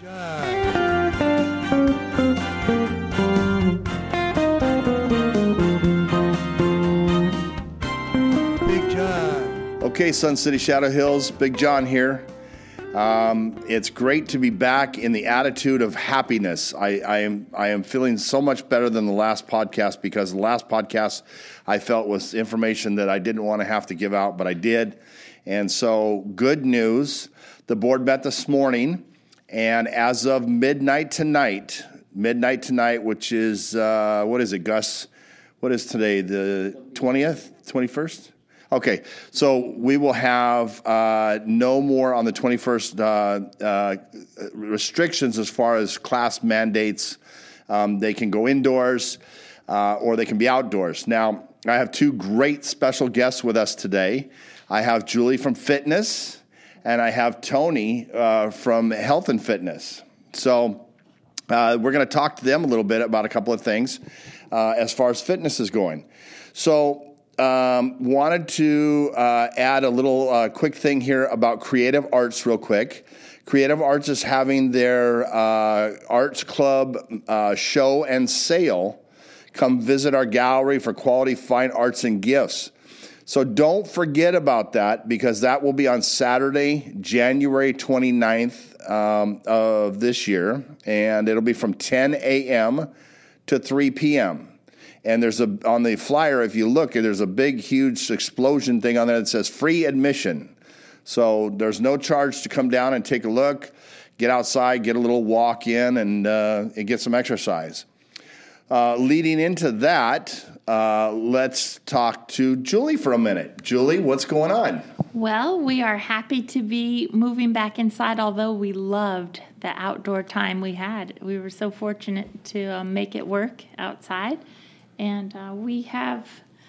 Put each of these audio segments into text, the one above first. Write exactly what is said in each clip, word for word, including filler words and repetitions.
Big John. Okay, Sun City Shadow Hills, Big John here. Um, it's great to be back in the attitude of happiness. I, I am I am feeling so much better than the last podcast, because the last podcast I felt was information that I didn't want to have to give out, but I did. And so, good news. The board met this morning, and as of midnight tonight, midnight tonight, which is, uh, what is it, Gus? What is today, the twentieth, twenty-first? Okay, so we will have uh, no more on the twenty-first uh, uh, restrictions as far as class mandates. Um, they can go indoors uh, or they can be outdoors. Now, I have two great special guests with us today. I have Julie from Fitness, and I have Tony uh, from Health and Fitness. So uh, we're going to talk to them a little bit about a couple of things uh, as far as fitness is going. So Um, wanted to uh, add a little uh, quick thing here about Creative Arts real quick. Creative Arts is having their uh, Arts Club uh, show and sale. Come visit our gallery for quality fine arts and gifts. So don't forget about that, because that will be on Saturday, January twenty-ninth um, of this year, and it'll be from ten a.m. to three p.m., And there's a, on the flyer, if you look, there's a big, huge explosion thing on there that says free admission. So there's no charge to come down and take a look, get outside, get a little walk in, and, uh, and get some exercise. Uh, leading into that, uh, let's talk to Julie for a minute. Julie, what's going on? Well, we are happy to be moving back inside, although we loved the outdoor time we had. We were so fortunate to uh, make it work outside. And uh, we have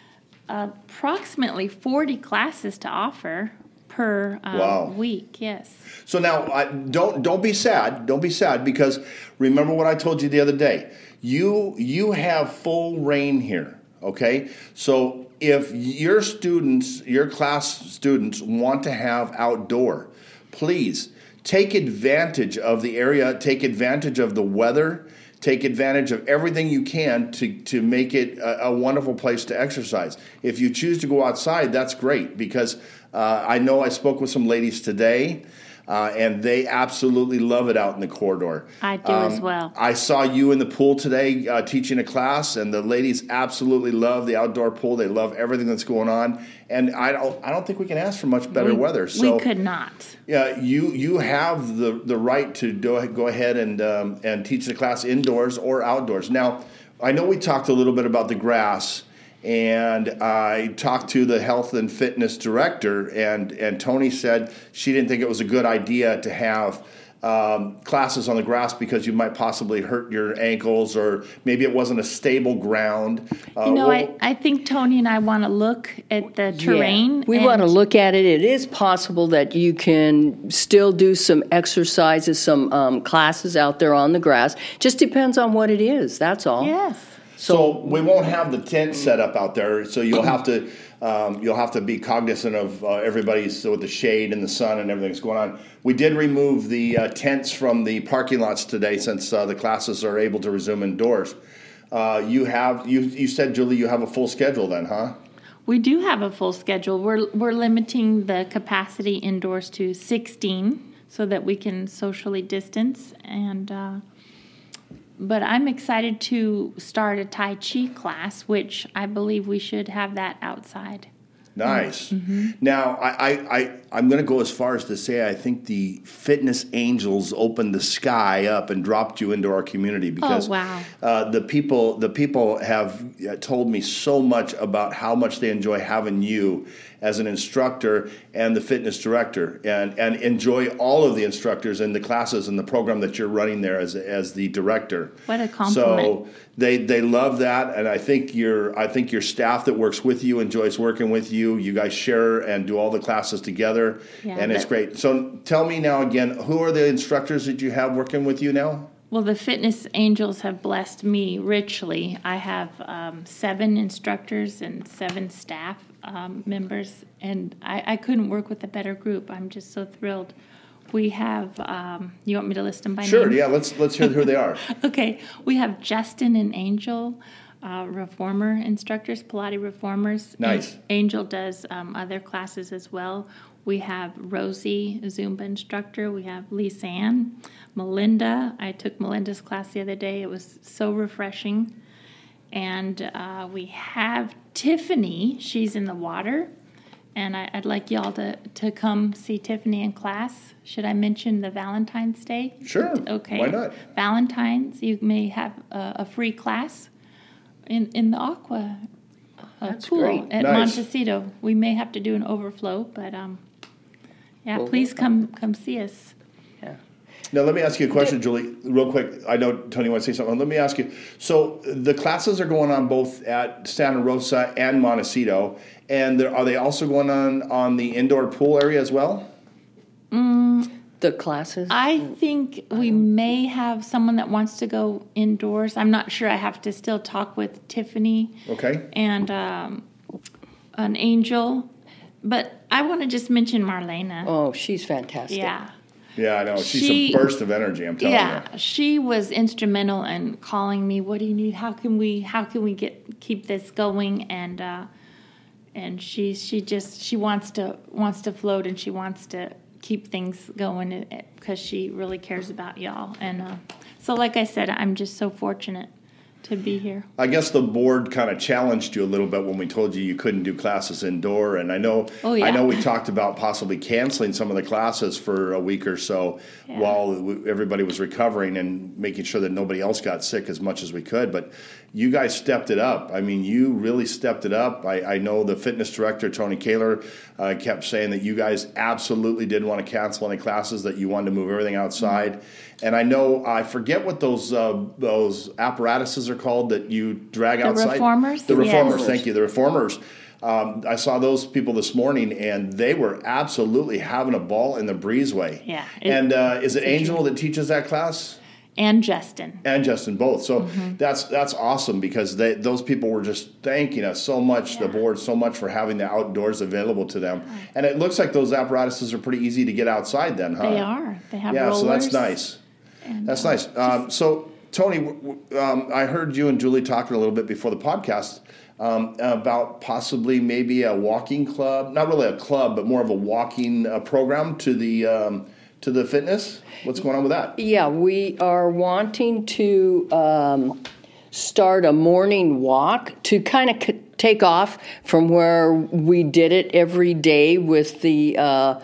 approximately forty classes to offer per uh, wow. week. Yes. So now, I, don't don't be sad. Don't be sad, because remember what I told you the other day. You you have full reign here. Okay. So if your students, your class students, want to have outdoor, please take advantage of the area. Take advantage of the weather. Take advantage of everything you can to, to make it a, a wonderful place to exercise. If you choose to go outside, that's great, because uh, I know I spoke with some ladies today, uh, and they absolutely love it out in the corridor. I do um, as well. I saw you in the pool today uh, teaching a class, and the ladies absolutely love the outdoor pool. They love everything that's going on, and I don't I don't think we can ask for much better we, weather. So we could not. Yeah, you you have the, the right to do, go ahead and um, and teach the class indoors or outdoors. Now, I know we talked a little bit about the grass, and I talked to the health and fitness director, and, and Tony said she didn't think it was a good idea to have um, classes on the grass, because you might possibly hurt your ankles, or maybe it wasn't a stable ground. Uh, you know, well, I, I think Tony and I want to look at the terrain. Yeah, we want to look at it. It is possible that you can still do some exercises, some um, classes out there on the grass. Just depends on what it is. That's all. Yes. So, so we won't have the tent set up out there, so you'll have to um, you'll have to be cognizant of uh, everybody's with the shade and the sun and everything that's going on. We did remove the uh, tents from the parking lots today, since uh, the classes are able to resume indoors. Uh, you have you you said, Julie, you have a full schedule then, huh? We do have a full schedule. We're we're limiting the capacity indoors to sixteen, so that we can socially distance and. Uh, But I'm excited to start a Tai Chi class, which I believe we should have that outside. Nice. Mm-hmm. Now, I, I, I, I'm going to go as far as to say I think the fitness angels opened the sky up and dropped you into our community, because oh, wow. uh, the people the people have told me so much about how much they enjoy having you as an instructor and the fitness director, and, and enjoy all of the instructors in the classes and the program that you're running there as as the director. What a compliment. So they they love that, and I think your I think your staff that works with you enjoys working with you. You guys share and do all the classes together, yeah, and it's great. So tell me now again, who are the instructors that you have working with you now? Well, the fitness angels have blessed me richly. I have um, seven instructors and seven staff um, members, and I, I couldn't work with a better group. I'm just so thrilled. We have, um, you want me to list them by Sure, name? yeah, let's let's hear who they are. Okay, we have Justin and Angel, uh, reformer instructors, Pilates reformers. Nice. An- Angel does um, other classes as well. We have Rosie, a Zumba instructor. We have Lisanne, Melinda. I took Melinda's class the other day. It was so refreshing. And uh, we have Tiffany. She's in the water. And I, I'd like y'all to, to come see Tiffany in class. Should I mention the Valentine's Day? Sure. Okay. Why not? Valentine's, you may have a, a free class in, in the aqua uh, That's pool great. at Nice. Montecito. We may have to do an overflow, but um, yeah, Well, please come come see us. Yeah. Now, let me ask you a question, Julie, real quick. I know Tony wants to say something. Let me ask you. So, the classes are going on both at Santa Rosa and Montecito, and there, are they also going on on the indoor pool area as well? The classes? I think we may have someone that wants to go indoors. I'm not sure. I have to still talk with Tiffany Okay. and um, an Angel. But I want to just mention Marlena. Oh, she's fantastic. Yeah. Yeah, I know. She's She- a burst of energy, I'm telling Yeah, you. she was instrumental in calling me. What do you need? How can we? How can we get keep this going? And uh, and she she just she wants to wants to float, and she wants to keep things going because she really cares about y'all. And uh, so, like I said, I'm just so fortunate to be here. I guess the board kind of challenged you a little bit when we told you you couldn't do classes indoor, and I know Oh, yeah. I know we talked about possibly canceling some of the classes for a week or so Yeah. while w- everybody was recovering and making sure that nobody else got sick as much as we could. But you guys stepped it up. I mean, you really stepped it up. I, I know the fitness director, Tony Kaler, uh, kept saying that you guys absolutely didn't want to cancel any classes, that you wanted to move everything outside. Mm-hmm. And I know, I forget what those uh, those apparatuses are called that you drag The outside. reformers? The reformers, Yes. thank you. The reformers. Um, I saw those people this morning, and they were absolutely having a ball in the breezeway. Yeah, it- and uh, is it it's a Angel that teaches that class? And Justin. And Justin, both. So Mm-hmm. that's that's awesome because they, those people were just thanking us so much, the Yeah. board so much for having the outdoors available to them. And it looks like those apparatuses are pretty easy to get outside then, huh? They are. They have Yeah, rollers. so that's nice. and, That's uh, nice. Um, so, Tony, w- w- um, I heard you and Julie talking a little bit before the podcast um, about possibly maybe a walking club, not really a club, but more of a walking uh, program to the um, to the fitness. What's going on with that? Yeah, we are wanting to um, start a morning walk to kind of c- take off from where we did it every day with the uh,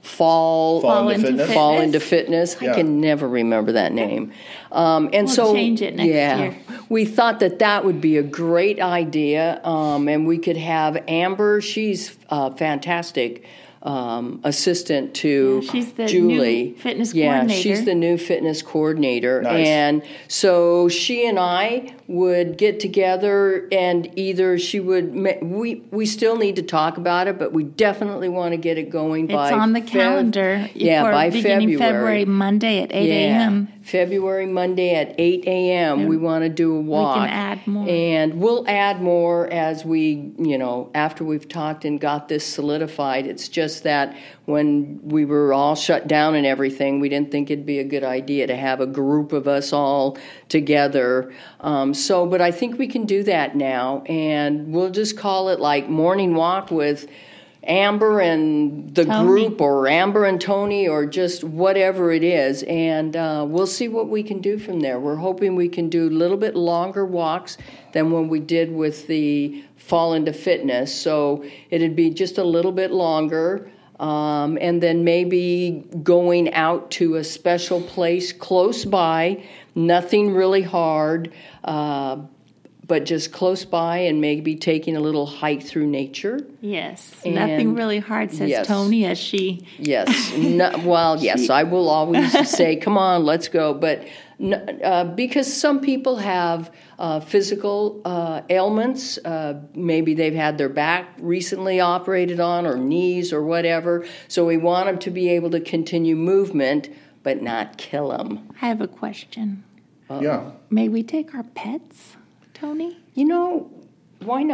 fall Fall into into fitness? fall Fitness? into fitness. Yeah. I can never remember that name. Um, and We'll so change it next yeah, year. we thought that that would be a great idea, um, and we could have Amber. She's uh, fantastic. Um, assistant to Yeah, she's the Julie. new fitness yeah, coordinator. she's the new fitness coordinator. Nice. And so she and I would get together, and either she would, ma- we we still need to talk about it, but we definitely want to get it going It's by on the Fev- calendar yeah, for by beginning February. February, Monday at eight Yeah, a.m. February Monday at eight a.m. We want to do a walk. add more. And we'll add more as we, you know, after we've talked and got this solidified. It's just that when we were all shut down and everything, we didn't think it'd be a good idea to have a group of us all together. Um, so, but I think we can do that now. And we'll just call it like morning walk with Amber and the Tony. group, or Amber and Tony, or just whatever it is, and uh, we'll see what we can do from there. We're hoping we can do a little bit longer walks than when we did with the Fall into Fitness, so it'd be just a little bit longer, um, and then maybe going out to a special place close by, nothing really hard, uh, but just close by, and maybe taking a little hike through nature. Yes, And- nothing really hard, says yes. Tony, as she. Yes. No, well, yes, I will always say, come on, let's go. But n- uh, because some people have uh, physical uh, ailments, uh, maybe they've had their back recently operated on, or knees, or whatever. So we want them to be able to continue movement, but not kill them. I have a question. Yeah. May we take our pets, Tony? You know, why not?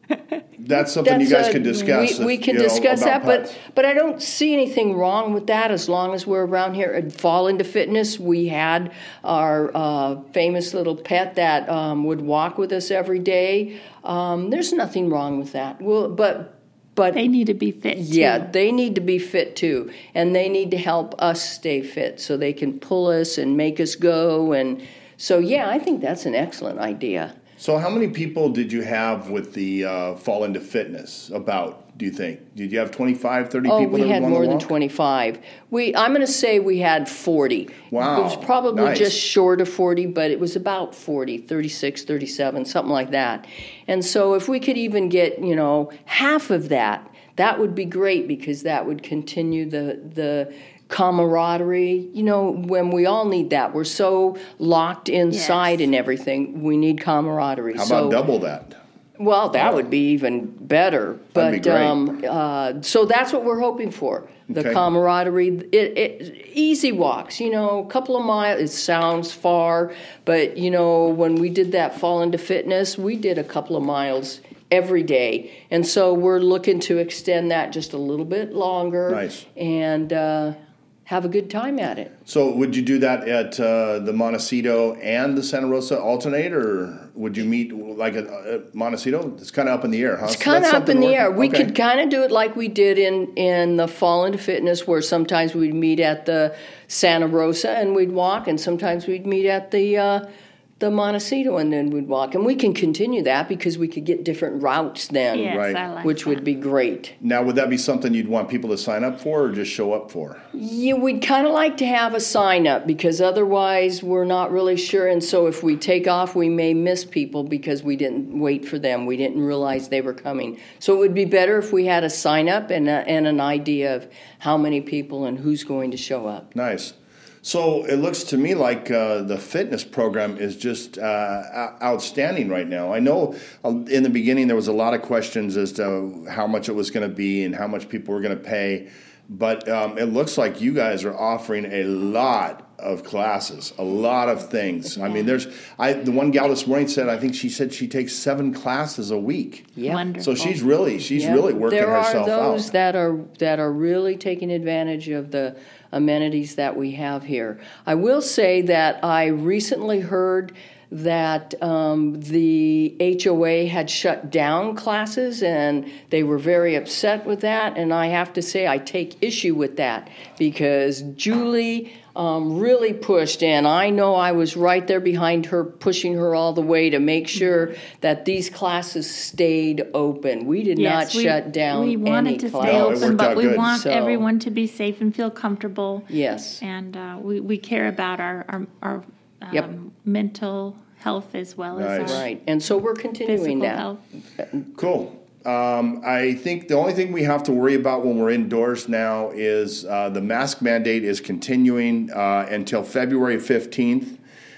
That's something you guys a- can discuss. We, we if, can you know, discuss about that, but pets. but I don't see anything wrong with that as long as we're around here. At Fall into Fitness, we had our uh, famous little pet that um, would walk with us every day. Um, there's nothing wrong with that. Well, but but They need to be fit. yeah, too. they need to be fit too, and they need to help us stay fit so they can pull us and make us go. And so, yeah, I think that's an excellent idea. So, how many people did you have with the uh, Fall into Fitness? About, do you think? Did you have twenty-five, thirty Oh, people we that had were on more the than walk? twenty-five. We, I'm going to say we had forty. Wow, It was probably nice. just short of forty, but it was about forty, thirty-six, thirty-seven, something like that. And so if we could even get, you know, half of that, that would be great because that would continue the the camaraderie. You know, when we all need that. We're so locked inside Yes. and everything. We need camaraderie. How so, about double that? Well, that would be even better. But That'd be great. Um, uh, so that's what we're hoping for. The Okay. camaraderie, it, it, easy walks, you know, a couple of miles. It sounds far, but you know, when we did that Fall into Fitness, we did a couple of miles every day, and so we're looking to extend that just a little bit longer. Nice. And uh, have a good time at it. So, would you do that at uh, the Montecito and the Santa Rosa alternate, or would you meet like at, at Montecito? It's kind of up in the air, huh? It's kind of up in the air. We okay. could kind of do it like we did in, in the Fall into Fitness, where sometimes we'd meet at the Santa Rosa and we'd walk, and sometimes we'd meet at the uh, the Montecito and then we'd walk. And we can continue that because we could get different routes then, Yes, Right. I like which that. would be great. Now, would that be something you'd want people to sign up for, or just show up for? Yeah, we'd kind of like to have a sign up because otherwise we're not really sure. And so if we take off, we may miss people because we didn't wait for them. We didn't realize they were coming. So it would be better if we had a sign up and, a, and an idea of how many people and who's going to show up. Nice. So it looks to me like uh, the fitness program is just uh, outstanding right now. I know in the beginning there was a lot of questions as to how much it was going to be and how much people were going to pay, but um, it looks like you guys are offering a lot of classes, a lot of things. I mean, there's I the one gal this morning said I think she said she takes seven classes a week. Yeah. Wonderful. So she's really she's Yeah. really working there herself are those out. that are that are really taking advantage of the amenities that we have here. I will say that I recently heard that um, the H O A had shut down classes, and they were very upset with that. And I have to say, I take issue with that because Julie um, really pushed, and I know I was right there behind her, pushing her all the way to make sure that these classes stayed open. We did Yes, not we- shut down We wanted any to class. stay No, it open, worked but out we good. want So- everyone to be safe and feel comfortable. Yes. And uh, we, we care about our, our, our um, Yep. mental health as well Nice. as our Right, and so we're continuing physical that. health. Cool. Um, I think the only thing we have to worry about when we're indoors now is uh, the mask mandate is continuing uh, until February fifteenth.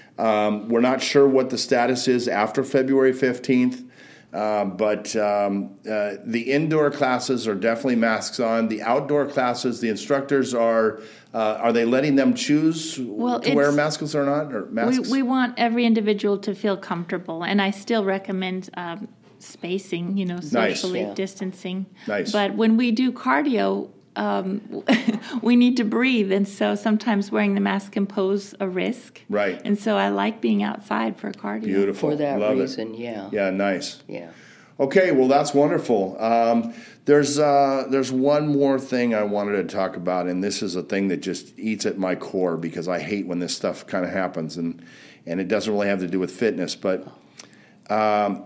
Um, we're not sure what the status is after February fifteenth, uh, but um, uh, the indoor classes are definitely masks on. The outdoor classes, the instructors are, uh, are they letting them choose Well, to wear it's- masks or not? Or We, masks? we want every individual to feel comfortable, and I still recommend um, spacing, you know, socially Yeah. distancing. Nice. But when we do cardio, um, we need to breathe, and so sometimes wearing the mask can pose a risk. Right. And so I like being outside for cardio. Beautiful. For that Love reason, it. yeah. Yeah, nice. Yeah. Okay, well that's wonderful. Um, there's uh, there's one more thing I wanted to talk about, and this is a thing that just eats at my core because I hate when this stuff kind of happens, and and it doesn't really have to do with fitness, but um,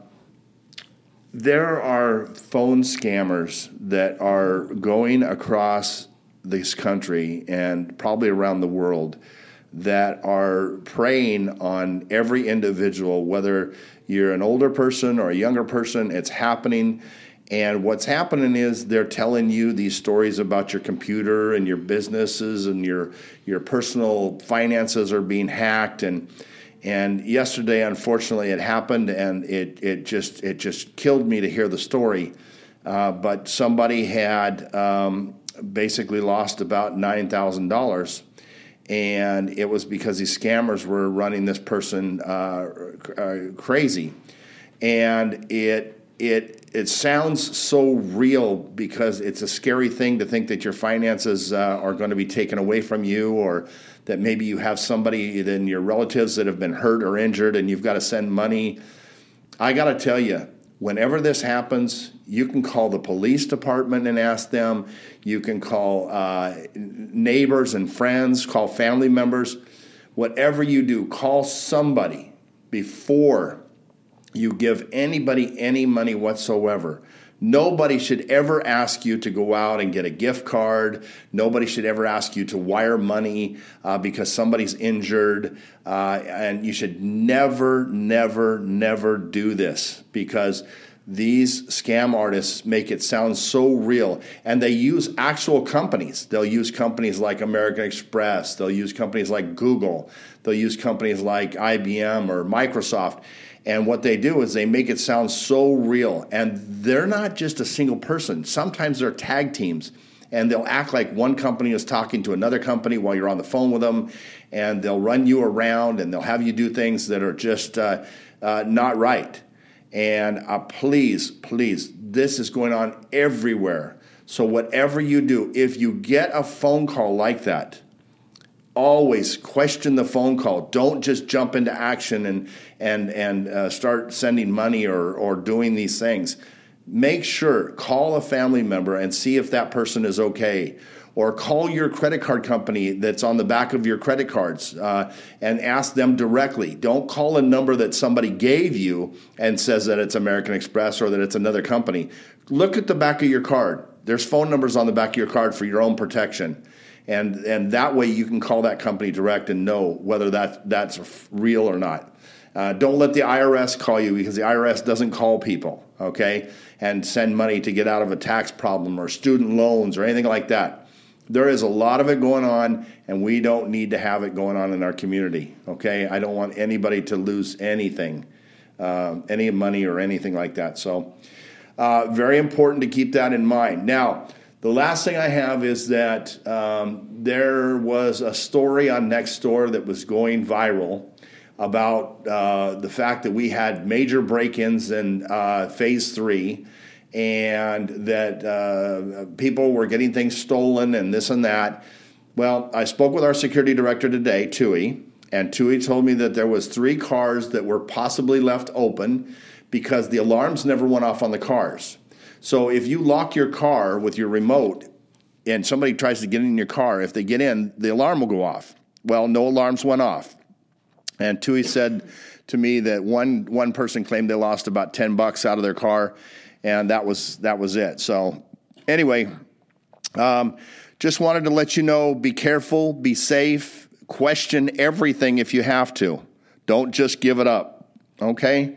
there are phone scammers that are going across this country and probably around the world that are preying on every individual, whether you're an older person or a younger person. It's happening. And what's happening is they're telling you these stories about your computer and your businesses and your your personal finances are being hacked. And and yesterday, unfortunately, it happened, and it it just it just killed me to hear the story. Uh, but somebody had um, basically lost about nine thousand dollars. And it was because these scammers were running this person uh, uh, crazy. And it it it sounds so real because it's a scary thing to think that your finances uh, are going to be taken away from you, or that maybe you have somebody in your relatives that have been hurt or injured and you've got to send money. I got to tell you, whenever this happens, you can call the police department and ask them. You can call uh, neighbors and friends, call family members. Whatever you do, call somebody before you give anybody any money whatsoever. Nobody should ever ask you to go out and get a gift card. Nobody should ever ask you to wire money uh, because somebody's injured. Uh, and you should never, never, never do this, because these scam artists make it sound so real. And they use actual companies. They'll use companies like American Express. They'll use companies like Google. They'll use companies like I B M or Microsoft. And what they do is they make it sound so real. And they're not just a single person. Sometimes they're tag teams. And they'll act like one company is talking to another company while you're on the phone with them. And they'll run you around and they'll have you do things that are just uh, uh, not right. And uh, please, please, this is going on everywhere. So whatever you do, if you get a phone call like that, always question the phone call. Don't just jump into action and and and uh, start sending money or or doing these things. Make sure, call a family member and see if that person is okay. Or call your credit card company that's on the back of your credit cards uh, and ask them directly. Don't call a number that somebody gave you and says that it's American Express or that it's another company. Look at the back of your card. There's phone numbers on the back of your card for your own protection. And and that way you can call that company direct and know whether that, that's real or not. Uh, don't let the I R S call you, because the I R S doesn't call people, okay, and send money to get out of a tax problem or student loans or anything like that. There is a lot of it going on, and we don't need to have it going on in our community, okay? I don't want anybody to lose anything, uh, any money or anything like that. So uh, very important to keep that in mind. Now, the last thing I have is that um, there was a story on Nextdoor that was going viral about uh, the fact that we had major break-ins in uh, phase three, and that uh, people were getting things stolen and this and that. Well, I spoke with our security director today, Tui, and Tui told me that there was three cars that were possibly left open because the alarms never went off on the cars. So if you lock your car with your remote and somebody tries to get in your car, if they get in, the alarm will go off. Well, no alarms went off. And Tui said to me that one one person claimed they lost about ten bucks out of their car, and that was that was it. So anyway, um, just wanted to let you know, be careful, be safe, question everything if you have to. Don't just give it up, okay?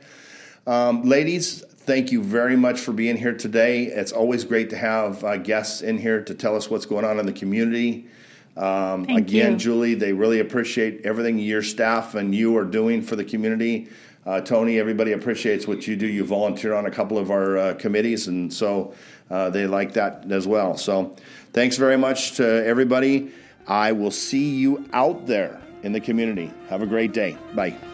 Um, ladies, thank you very much for being here today. It's always great to have uh, guests in here to tell us what's going on in the community. Um, Thank again, you. Julie, they really appreciate everything your staff and you are doing for the community. Uh, Tony, everybody appreciates what you do. You volunteer on a couple of our uh, committees, and so uh, they like that as well. So thanks very much to everybody. I will see you out there in the community. Have a great day. Bye.